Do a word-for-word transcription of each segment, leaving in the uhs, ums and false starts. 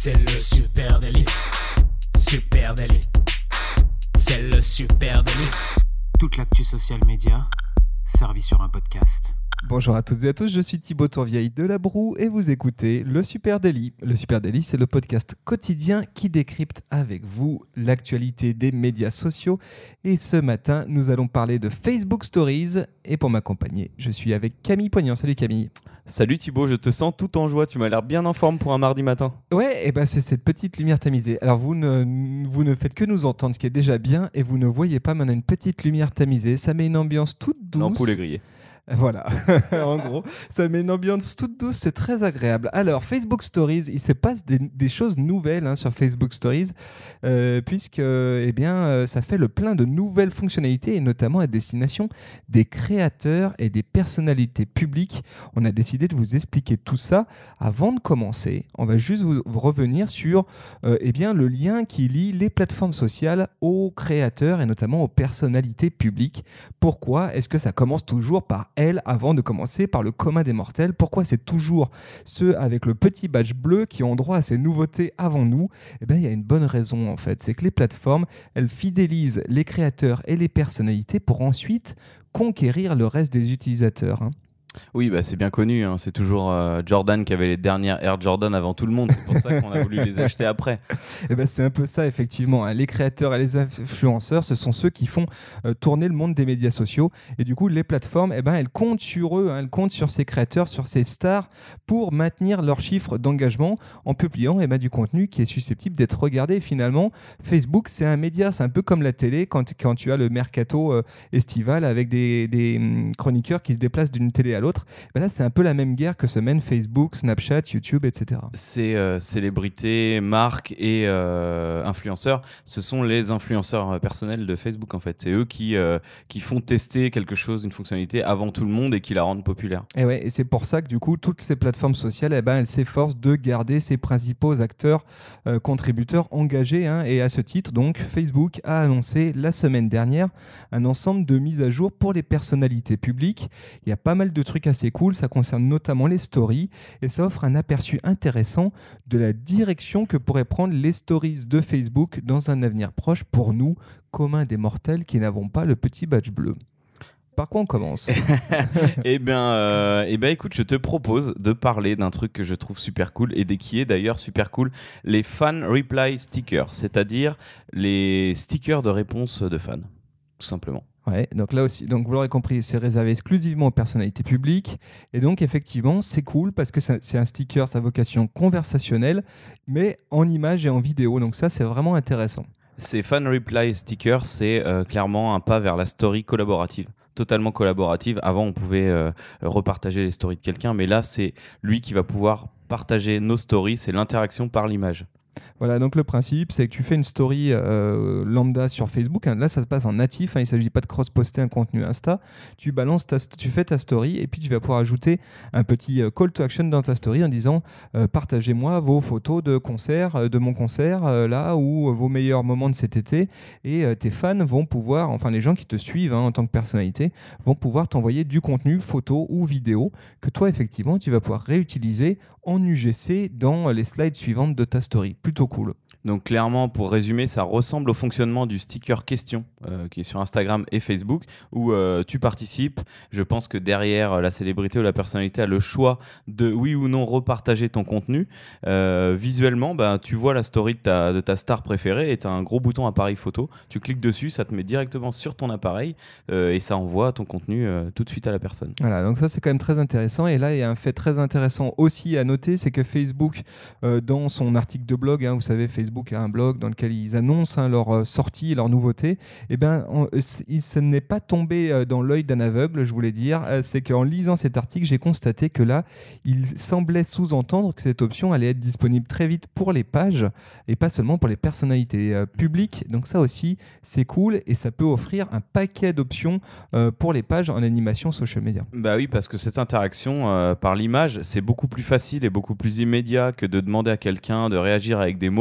C'est le super délit. Super délit. C'est le super délit. Toute l'actu social média servie sur un podcast. Bonjour à toutes et à tous, je suis Thibaut Tourvieille de La Broue et vous écoutez Le Super Daily. Le Super Daily, c'est le podcast quotidien qui décrypte avec vous l'actualité des médias sociaux. Et ce matin, nous allons parler de Facebook Stories. Et pour m'accompagner, je suis avec Camille Poignant. Salut Camille. Salut Thibaut, je te sens tout en joie, tu m'as l'air bien en forme pour un mardi matin. Ouais, et ben c'est cette petite lumière tamisée. Alors vous ne, vous ne faites que nous entendre, ce qui est déjà bien, et vous ne voyez pas, mais on a une petite lumière tamisée. Ça met une ambiance toute douce. L'ampoule est grillée. Voilà, en gros, ça met une ambiance toute douce, c'est très agréable. Alors, Facebook Stories, il se passe des, des choses nouvelles hein, sur Facebook Stories, euh, puisque eh bien, euh, ça fait le plein de nouvelles fonctionnalités, et notamment à destination des créateurs et des personnalités publiques. On a décidé de vous expliquer tout ça. Avant de commencer, on va juste vous, vous revenir sur euh, eh bien, le lien qui lie les plateformes sociales aux créateurs et notamment aux personnalités publiques. Pourquoi est-ce que ça commence toujours par elle avant de commencer par le commun des mortels? Pourquoi c'est toujours ceux avec le petit badge bleu qui ont droit à ces nouveautés avant nous? Eh bien, il y a une bonne raison en fait, c'est que les plateformes, elles fidélisent les créateurs et les personnalités pour ensuite conquérir le reste des utilisateurs. Hein. Oui, bah, c'est bien connu, hein. C'est toujours euh, Jordan qui avait les dernières Air Jordan avant tout le monde, c'est pour ça qu'on a voulu les acheter après. Eh ben, c'est un peu ça effectivement, hein. Les créateurs et les influenceurs, ce sont ceux qui font euh, tourner le monde des médias sociaux, et du coup les plateformes, eh ben, elles comptent sur eux, hein. Elles comptent sur ces créateurs, sur ces stars pour maintenir leurs chiffres d'engagement en publiant eh ben, du contenu qui est susceptible d'être regardé. Et finalement, Facebook c'est un média, c'est un peu comme la télé quand, quand tu as le mercato euh, estival avec des, des hum, chroniqueurs qui se déplacent d'une télé à l'autre. Ben là, c'est un peu la même guerre que se mènent Facebook, Snapchat, YouTube, et cetera. Ces euh, célébrités, marques et euh, influenceurs, ce sont les influenceurs personnels de Facebook en fait. C'est eux qui, euh, qui font tester quelque chose, une fonctionnalité avant tout le monde et qui la rendent populaire. Et, ouais, et c'est pour ça que du coup, toutes ces plateformes sociales, eh ben, elles s'efforcent de garder ces principaux acteurs, euh, contributeurs engagés. Hein, et à ce titre, donc, Facebook a annoncé la semaine dernière un ensemble de mises à jour pour les personnalités publiques. Il y a pas mal de trucs assez cool, ça concerne notamment les stories et ça offre un aperçu intéressant de la direction que pourraient prendre les stories de Facebook dans un avenir proche pour nous, communs des mortels qui n'avons pas le petit badge bleu. Par quoi on commence? Eh bien, euh, eh ben, écoute, je te propose de parler d'un truc que je trouve super cool et qui est d'ailleurs super cool, les fan reply stickers, c'est-à-dire les stickers de réponse de fans, tout simplement. Ouais, donc là aussi, donc vous l'aurez compris, c'est réservé exclusivement aux personnalités publiques. Et donc, effectivement, c'est cool parce que c'est un sticker, sa vocation conversationnelle, mais en image et en vidéo. Donc ça, c'est vraiment intéressant. Ces fan reply stickers, c'est euh, clairement un pas vers la story collaborative. Totalement collaborative. Avant, on pouvait euh, repartager les stories de quelqu'un, mais là, c'est lui qui va pouvoir partager nos stories. C'est l'interaction par l'image. Voilà, donc le principe, c'est que tu fais une story euh, lambda sur Facebook. Hein, là, ça se passe en natif. Hein, il ne s'agit pas de cross-poster un contenu Insta. Tu balances ta, tu fais ta story et puis tu vas pouvoir ajouter un petit euh, call to action dans ta story en disant euh, partagez-moi vos photos de concert, euh, de mon concert, euh, là, ou euh, vos meilleurs moments de cet été. Et euh, tes fans vont pouvoir, enfin les gens qui te suivent hein, en tant que personnalité, vont pouvoir t'envoyer du contenu, photo ou vidéo que toi, effectivement, tu vas pouvoir réutiliser en U G C dans les slides suivantes de ta story. Plutôt cool. Donc clairement, pour résumer, ça ressemble au fonctionnement du sticker question euh, qui est sur Instagram et Facebook où euh, tu participes. Je pense que derrière, la célébrité ou la personnalité a le choix de oui ou non repartager ton contenu. Euh, visuellement, bah, tu vois la story de ta, de ta star préférée et tu as un gros bouton appareil photo. Tu cliques dessus, ça te met directement sur ton appareil euh, et ça envoie ton contenu euh, tout de suite à la personne. Voilà, donc ça c'est quand même très intéressant. Et là, il y a un fait très intéressant aussi à noter, c'est que Facebook, euh, dans son article de blog, hein, vous savez, Facebook a un blog dans lequel ils annoncent hein, leurs euh, sorties, leurs nouveautés. Et ben, on, ce n'est pas tombé euh, dans l'œil d'un aveugle, je voulais dire. Euh, c'est qu'en lisant cet article, j'ai constaté que là, il semblait sous-entendre que cette option allait être disponible très vite pour les pages et pas seulement pour les personnalités euh, publiques. Donc ça aussi, c'est cool et ça peut offrir un paquet d'options euh, pour les pages en animation social media. Bah oui, parce que cette interaction euh, par l'image, c'est beaucoup plus facile et beaucoup plus immédiat que de demander à quelqu'un de réagir avec des mots.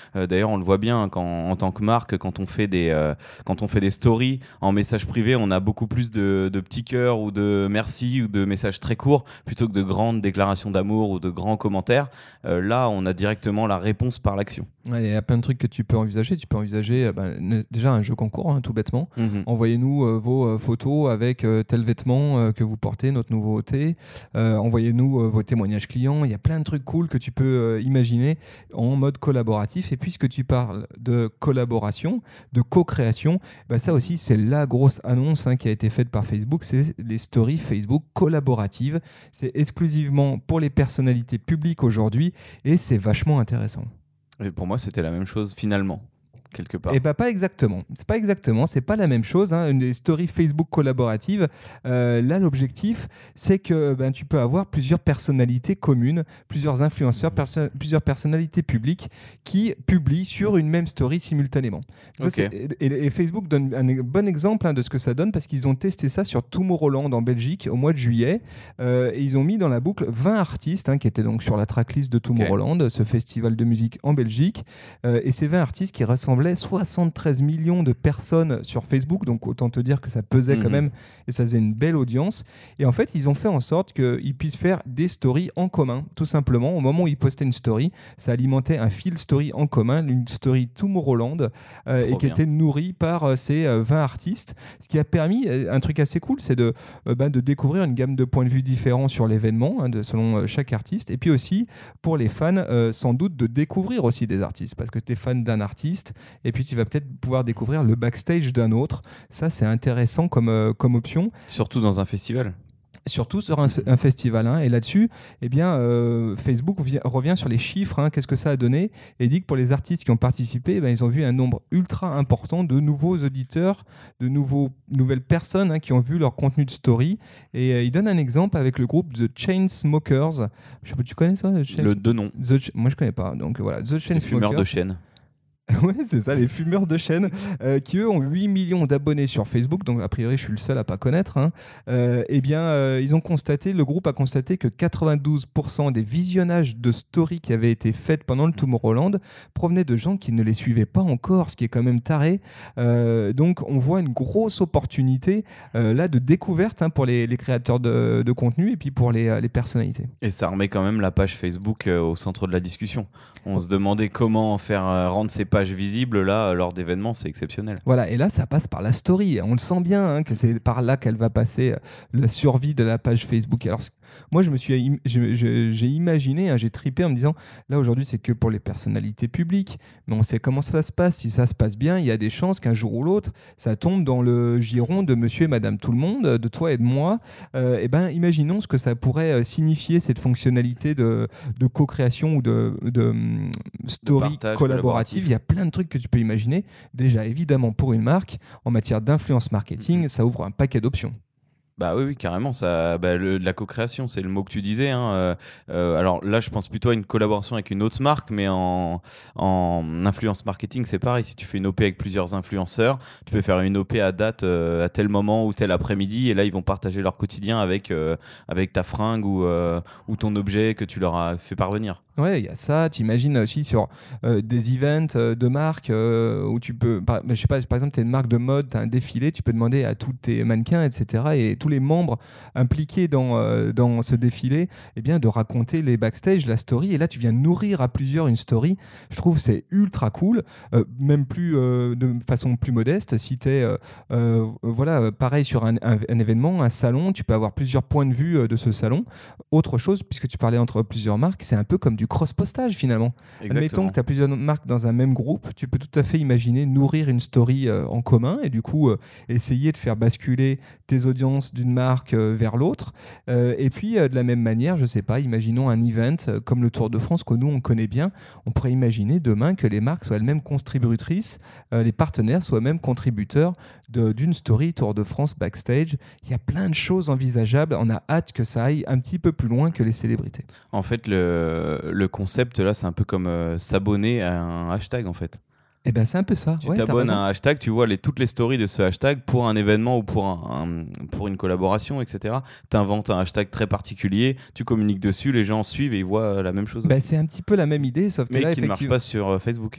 Euh, d'ailleurs, on le voit bien quand, en tant que marque, quand on fait des, euh, quand on fait des stories en message privé, on a beaucoup plus de, de petits cœurs ou de merci ou de messages très courts plutôt que de grandes déclarations d'amour ou de grands commentaires. Euh, là, on a directement la réponse par l'action. Ouais, il y a plein de trucs que tu peux envisager. Tu peux envisager euh, ben, ne- déjà un jeu concours, hein, tout bêtement. Mhm. Envoyez-nous euh, vos euh, photos avec euh, tel vêtement euh, que vous portez, notre nouveauté. Euh, envoyez-nous euh, vos témoignages clients. Il y a plein de trucs cool que tu peux euh, imaginer en mode collaboratif. Et puisque tu parles de collaboration, de co-création, ben, ça aussi, c'est la grosse annonce hein, qui a été faite par Facebook. C'est les stories Facebook collaboratives. C'est exclusivement pour les personnalités publiques aujourd'hui et c'est vachement intéressant. Et pour moi, c'était la même chose finalement, quelque part. Et bah pas exactement. C'est pas exactement. C'est pas la même chose. Hein. Une des stories Facebook collaboratives. euh, là, l'objectif, c'est que ben, tu peux avoir plusieurs personnalités communes, plusieurs influenceurs, perso- plusieurs personnalités publiques qui publient sur une même story simultanément. Ça, Ok. c'est- et, et Facebook donne un e- bon exemple hein, de ce que ça donne parce qu'ils ont testé ça sur Tomorrowland en Belgique au mois de juillet. Euh, et ils ont mis dans la boucle vingt artistes hein, qui étaient donc sur la tracklist de Tomorrowland, ce festival de musique en Belgique. Euh, et ces vingt artistes qui ressemblaient soixante-treize millions de personnes sur Facebook, donc autant te dire que ça pesait Mhm. quand même et ça faisait une belle audience. Et en fait, ils ont fait en sorte qu'ils puissent faire des stories en commun, tout simplement. Au moment où ils postaient une story, ça alimentait un fil story en commun, une story Tomorrowland, euh, et qui bien. était nourrie par euh, ces euh, vingt artistes, ce qui a permis euh, un truc assez cool, c'est de, euh, ben, de découvrir une gamme de points de vue différents sur l'événement, hein, de, selon euh, chaque artiste, et puis aussi pour les fans, euh, sans doute de découvrir aussi des artistes, parce que tu es fan d'un artiste, et puis tu vas peut-être pouvoir découvrir le backstage d'un autre. Ça, c'est intéressant comme, euh, comme option. Surtout dans un festival. Surtout sur un, un festival. Hein. Et là-dessus, eh bien, euh, Facebook vi- revient sur les chiffres, hein, qu'est-ce que ça a donné, et dit que pour les artistes qui ont participé, eh ben, ils ont vu un nombre ultra important de nouveaux auditeurs, de nouveaux, nouvelles personnes hein, qui ont vu leur contenu de story. Et euh, il donne un exemple avec le groupe The Chainsmokers. Je sais pas, tu connais ça The Chains- Le deux noms. The Ch- Moi, je connais pas. Donc voilà, The Les Chainsmokers. fumeurs de chêne. Ouais, c'est ça, les fumeurs de chaîne, euh, qui eux ont huit millions d'abonnés sur Facebook, donc a priori je suis le seul à pas connaître. Hein. Euh, eh bien, euh, ils ont constaté, le groupe a constaté que quatre-vingt-douze pour cent des visionnages de stories qui avaient été faites pendant le Tomorrowland provenaient de gens qui ne les suivaient pas encore, ce qui est quand même taré. Euh, donc, on voit une grosse opportunité euh, là de découverte hein, pour les, les créateurs de, de contenu et puis pour les, euh, les personnalités. Et ça remet quand même la page Facebook euh, au centre de la discussion. On se demandait comment faire euh, rendre ces pages visibles là euh, lors d'événements, c'est exceptionnel. Voilà, et là, ça passe par la story. On le sent bien hein, que c'est par là qu'elle va passer euh, la survie de la page Facebook. Alors, c- moi, je me suis, im- je- je- j'ai imaginé, hein, j'ai tripé en me disant, là, aujourd'hui, c'est que pour les personnalités publiques, mais on sait comment ça se passe. Si ça se passe bien, il y a des chances qu'un jour ou l'autre, ça tombe dans le giron de monsieur et madame tout le monde, de toi et de moi. Euh, et ben, imaginons ce que ça pourrait euh, signifier, cette fonctionnalité de, de co-création ou de, de hum, story partage collaborative. collaboratif. Il y a plein de trucs que tu peux imaginer. Déjà, évidemment, pour une marque, en matière d'influence marketing, ça ouvre un paquet d'options. Bah oui, oui, carrément. Ça, bah, le- la co-création, c'est le mot que tu disais. Hein. Euh, euh, alors là, je pense plutôt à une collaboration avec une autre marque, mais en, en influence marketing, c'est pareil. Si tu fais une O P avec plusieurs influenceurs, tu peux faire une O P à date, euh, à tel moment ou tel après-midi, et là, ils vont partager leur quotidien avec, euh, avec ta fringue ou, euh, ou ton objet que tu leur as fait parvenir. Ouais, il y a ça. Tu imagines aussi sur euh, des events euh, de marques euh, où tu peux, par, je sais pas, par exemple, tu es une marque de mode, tu as un défilé, tu peux demander à tous tes mannequins, et cetera, et tous les membres impliqués dans, euh, dans ce défilé, eh bien, de raconter les backstage, la story. Et là, tu viens nourrir à plusieurs une story. Je trouve que c'est ultra cool, euh, même plus euh, de façon plus modeste. Si tu es, euh, euh, voilà, euh, pareil sur un, un- un événement, un salon, tu peux avoir plusieurs points de vue euh, de ce salon. Autre chose, puisque tu parlais entre plusieurs marques, c'est un peu comme du cross-postage finalement. Admettons que tu as plusieurs marques dans un même groupe, tu peux tout à fait imaginer nourrir une story euh, en commun et du coup euh, essayer de faire basculer tes audiences d'une marque euh, vers l'autre. Euh, et puis euh, de la même manière, je sais pas, imaginons un event euh, comme le Tour de France que nous on connaît bien, on pourrait imaginer demain que les marques soient elles-mêmes contributrices, euh, les partenaires soient eux-mêmes contributeurs de- d'une story Tour de France backstage. Il y a plein de choses envisageables, on a hâte que ça aille un petit peu plus loin que les célébrités. En fait, le, le concept là, c'est un peu comme euh, s'abonner à un hashtag en fait. Eh ben c'est un peu ça. Tu Ouais, t'as t'abonnes raison. à un hashtag, tu vois les, toutes les stories de ce hashtag pour un événement ou pour, un, un- pour une collaboration, et cetera. Tu inventes un hashtag très particulier, tu communiques dessus, les gens suivent et ils voient la même chose. Ben, c'est un petit peu la même idée, sauf que mais là, qui ne marche effectivement. pas sur euh, Facebook.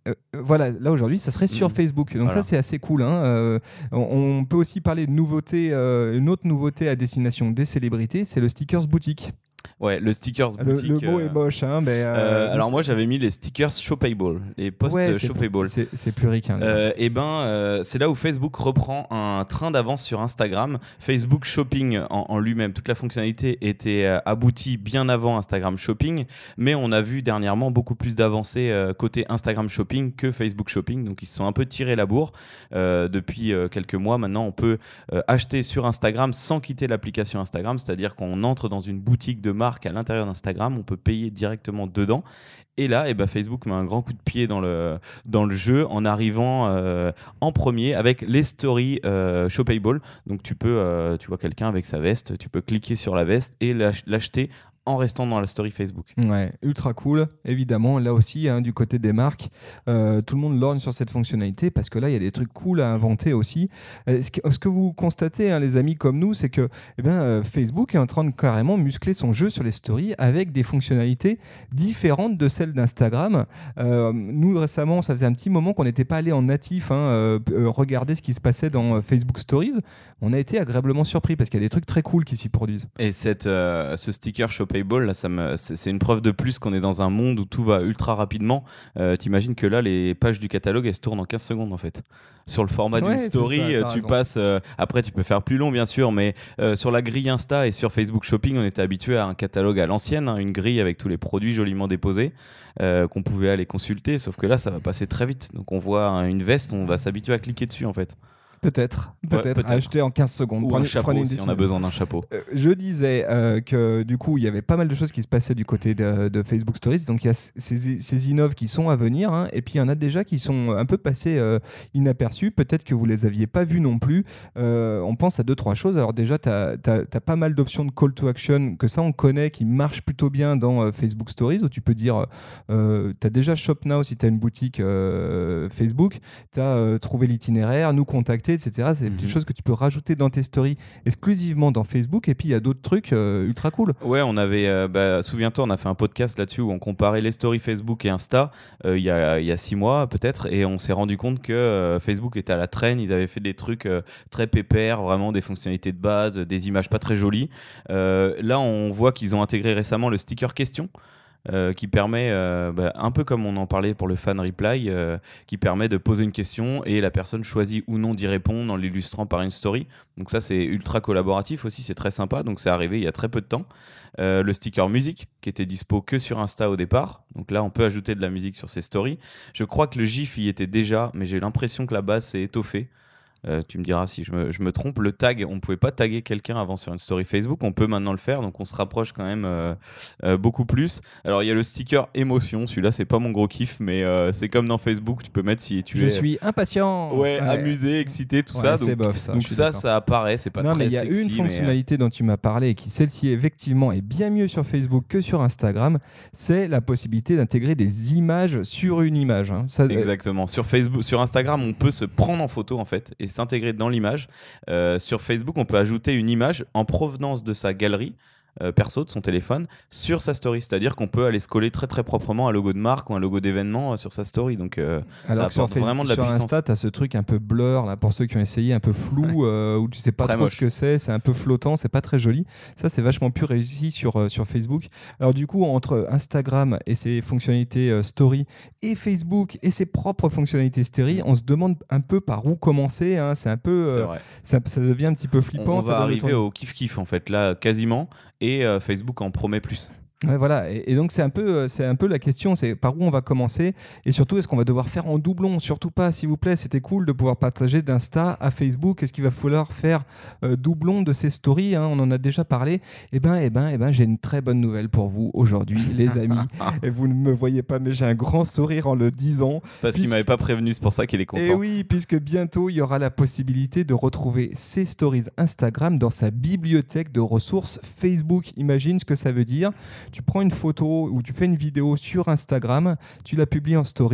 euh, voilà, là aujourd'hui, ça serait sur Mmh. Facebook. Donc Voilà. ça, c'est assez cool. Hein. Euh, on, on peut aussi parler de nouveauté, euh, une autre nouveauté à destination des célébrités, c'est le stickers boutique. Ouais, le stickers Le, boutique. le mot euh, est moche, hein, mais euh, euh, alors c'est- moi j'avais mis les stickers shoppable, les posts ouais, c'est, shoppable. c'est, c'est plus ricain. Euh, et ben, euh, c'est là où Facebook reprend un train d'avance sur Instagram. Facebook Shopping en, en lui-même, toute la fonctionnalité était euh, aboutie bien avant Instagram Shopping, mais on a vu dernièrement beaucoup plus d'avancées euh, côté Instagram Shopping que Facebook Shopping, donc ils se sont un peu tirés la bourre. Euh, depuis euh, quelques mois maintenant, on peut euh, acheter sur Instagram sans quitter l'application Instagram, c'est-à-dire qu'on entre dans une boutique de marque à l'intérieur d'Instagram, on peut payer directement dedans. Et là, eh ben, Facebook met un grand coup de pied dans le, dans le jeu en arrivant euh, en premier avec les stories euh, shoppable. Donc tu peux, euh, tu vois quelqu'un avec sa veste, tu peux cliquer sur la veste et l'ach- l'acheter en restant dans la story Facebook. Ouais, ultra cool. Évidemment, là aussi, hein, du côté des marques, euh, tout le monde lorgne sur cette fonctionnalité parce que là, il y a des trucs cool à inventer aussi. Euh, ce, que, ce que vous constatez, hein, les amis comme nous, c'est que eh ben, euh, Facebook est en train de carrément muscler son jeu sur les stories avec des fonctionnalités différentes de celles d'Instagram. Euh, nous, récemment, ça faisait un petit moment qu'on n'était pas allé en natif hein, euh, euh, regarder ce qui se passait dans euh, Facebook Stories. On a été agréablement surpris parce qu'il y a des trucs très cool qui s'y produisent. Et cette, euh, ce sticker shoppable, là, ça me, c'est, c'est une preuve de plus qu'on est dans un monde où tout va ultra rapidement. Euh, t'imagines que là, les pages du catalogue, elles se tournent en quinze secondes en fait. Sur le format Ouais, d'une c'est story, ça, t'as euh, tu raison. passes. euh, après, tu peux faire plus long, bien sûr, mais euh, sur la grille Insta et sur Facebook Shopping, on était habitué à un catalogue à l'ancienne, hein, une grille avec tous les produits joliment déposés euh, qu'on pouvait aller consulter. Sauf que là, ça va passer très vite. Donc, on voit hein, une veste, on va s'habituer à cliquer dessus en fait. Peut-être, peut-être, Ouais, peut-être. à acheter en quinze secondes. Ou Prenez- un chapeau prenez une si on décision. a besoin d'un chapeau. Euh, je disais euh, que du coup, il y avait pas mal de choses qui se passaient du côté de, de Facebook Stories. Donc, il y a c- ces, ces innoves qui sont à venir. Hein, et puis, il y en a déjà qui sont un peu passés euh, inaperçus. Peut-être que vous les aviez pas vus non plus. Euh, on pense à deux, trois choses. Alors, déjà, tu as pas mal d'options de call to action que ça, on connaît, qui marchent plutôt bien dans euh, Facebook Stories, où tu peux dire, euh, tu as déjà Shop Now si tu as une boutique euh, Facebook. Tu as euh, trouvé l'itinéraire, nous contacter, et cetera. C'est des petites Mhm. choses que tu peux rajouter dans tes stories exclusivement dans Facebook. Et puis, il y a d'autres trucs euh, ultra cool. Ouais, on avait, euh, bah, souviens-toi, on a fait un podcast là-dessus où on comparait les stories Facebook et Insta euh, il y, a, il y a six mois peut-être, et on s'est rendu compte que euh, Facebook était à la traîne. Ils avaient fait des trucs euh, très pépères, vraiment des fonctionnalités de base, des images pas très jolies. Euh, là, on voit qu'ils ont intégré récemment le sticker question. Euh, qui permet, euh, bah, un peu comme on en parlait pour le fan reply, euh, qui permet de poser une question et la personne choisit ou non d'y répondre en l'illustrant par une story. Donc ça, c'est ultra collaboratif aussi, c'est très sympa. Donc c'est arrivé il y a très peu de temps. Euh, le sticker musique, qui était dispo que sur Insta au départ. Donc là, on peut ajouter de la musique sur ses stories. Je crois que le GIF y était déjà, mais j'ai l'impression que la base s'est étoffée. Euh, tu me diras si je me, je me trompe. Le tag, on ne pouvait pas taguer quelqu'un avant sur une story Facebook. On peut maintenant le faire, donc on se rapproche quand même euh, euh, beaucoup plus. Alors il y a le sticker émotion. Celui-là, c'est pas mon gros kiff, mais euh, c'est comme dans Facebook. Tu peux mettre si tu Je es suis impatient. ouais, amusé, excité, tout Ouais, ça. c'est Donc, bof, ça. donc je suis ça, d'accord. ça apparaît. C'est pas non, très mais il y a sexy, une mais, euh, fonctionnalité dont tu m'as parlé et qui, celle-ci, effectivement, est bien mieux sur Facebook que sur Instagram. C'est la possibilité d'intégrer des images sur une image. hein. Ça, euh, Exactement. Sur Facebook, sur Instagram, on peut se prendre en photo en fait et s'intégrer dans l'image. Euh, sur Facebook, on peut ajouter une image en provenance de sa galerie euh, perso de son téléphone sur sa story. C'est-à-dire qu'on peut aller se coller très très proprement un logo de marque ou un logo d'événement euh, sur sa story. Donc euh, ça Alors que sur, apporte Facebook, vraiment de la sur puissance. Insta, tu as ce truc un peu blur, là, pour ceux qui ont essayé, un peu flou, euh, où tu sais pas Très trop moche. ce que c'est, c'est un peu flottant, c'est pas très joli. Ça, c'est vachement plus réussi sur, euh, sur Facebook. Alors du coup, entre Instagram et ses fonctionnalités euh, story et Facebook et ses propres fonctionnalités story, on se demande un peu par où commencer. hein. C'est un peu, C'est euh, vrai. ça, ça devient un petit peu On, flippant. on ça va donne arriver tourner. au kiff-kiff en fait là quasiment et euh, Facebook en promet plus. Ouais, voilà. Et, et donc c'est un peu, euh, c'est un peu la question, c'est par où on va commencer et surtout est-ce qu'on va devoir faire en doublon? Surtout pas, s'il vous plaît. C'était cool de pouvoir partager d'Insta à Facebook. Est-ce qu'il va falloir faire euh, doublon de ces stories hein? On en a déjà parlé. Eh ben, eh ben, eh ben, j'ai une très bonne nouvelle pour vous aujourd'hui, les amis. Et vous ne me voyez pas, mais j'ai un grand sourire en le disant. Parce qu'il Puisque- m'avait pas prévenu, c'est pour ça qu'il est content. Et oui, puisque bientôt il y aura la possibilité de retrouver ses stories Instagram dans sa bibliothèque de ressources Facebook. Imagine ce que ça veut dire. Tu prends une photo ou tu fais une vidéo sur Instagram, tu la publies en story.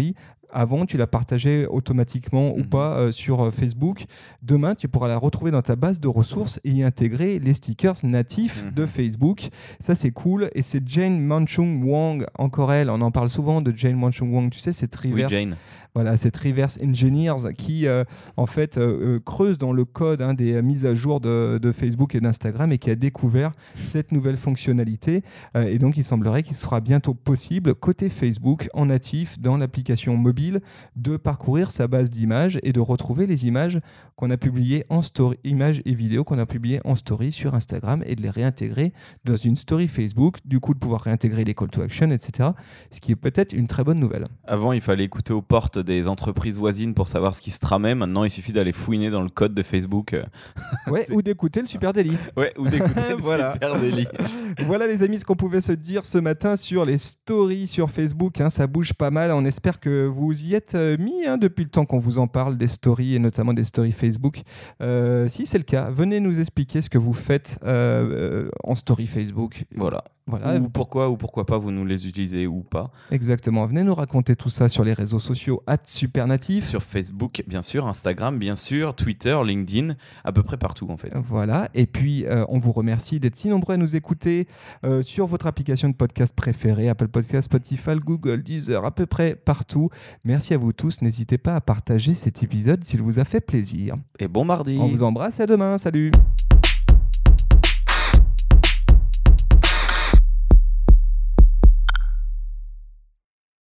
avant, tu la partageais automatiquement Mhm. ou pas euh, sur euh, Facebook. Demain, tu pourras la retrouver dans ta base de ressources et y intégrer les stickers natifs Mhm. de Facebook. Ça, c'est cool. Et c'est Jane Manchung Wang, encore elle, on en parle souvent de Jane Manchung Wang. Tu sais, c'est Oui, Reverse. Jane. Voilà, cette Reverse Engineers qui, euh, en fait, euh, euh, creuse dans le code hein, des euh, mises à jour de, de Facebook et d'Instagram et qui a découvert cette nouvelle fonctionnalité. Euh, et donc, il semblerait qu'il sera bientôt possible, côté Facebook, en natif, dans l'application mobile, de parcourir sa base d'images et de retrouver les images qu'on a publiées en story, images et vidéos qu'on a publiées en story sur Instagram et de les réintégrer dans une story Facebook. Du coup, de pouvoir réintégrer les call to action, et cetera. Ce qui est peut-être une très bonne nouvelle. Avant, il fallait écouter aux portes des entreprises voisines pour savoir ce qui se tramait. Maintenant, il suffit d'aller fouiner dans le code de Facebook. Ouais, C'est- ou d'écouter le Super Daily. Ouais, ou d'écouter le Voilà. Super Daily. Voilà les amis ce qu'on pouvait se dire ce matin sur les stories sur Facebook, hein, ça bouge pas mal, on espère que vous y êtes euh, mis hein, depuis le temps qu'on vous en parle des stories et notamment des stories Facebook. Euh, si c'est le cas, venez nous expliquer ce que vous faites euh, euh, en story Facebook. Voilà. Voilà, Ou pourquoi ou pourquoi pas vous nous les utilisez ou pas. exactement. Venez nous raconter tout ça sur les réseaux sociaux at Supernatif. Sur Facebook, bien sûr, Instagram, bien sûr, Twitter, LinkedIn, à peu près partout en fait. Voilà, et puis euh, on vous remercie d'être si nombreux à nous écouter euh, sur votre application de podcast préférée, Apple Podcast, Spotify, Google, Deezer, à peu près partout. Merci à vous tous, n'hésitez pas à partager cet épisode s'il vous a fait plaisir. Et bon mardi. On vous embrasse, à demain, salut.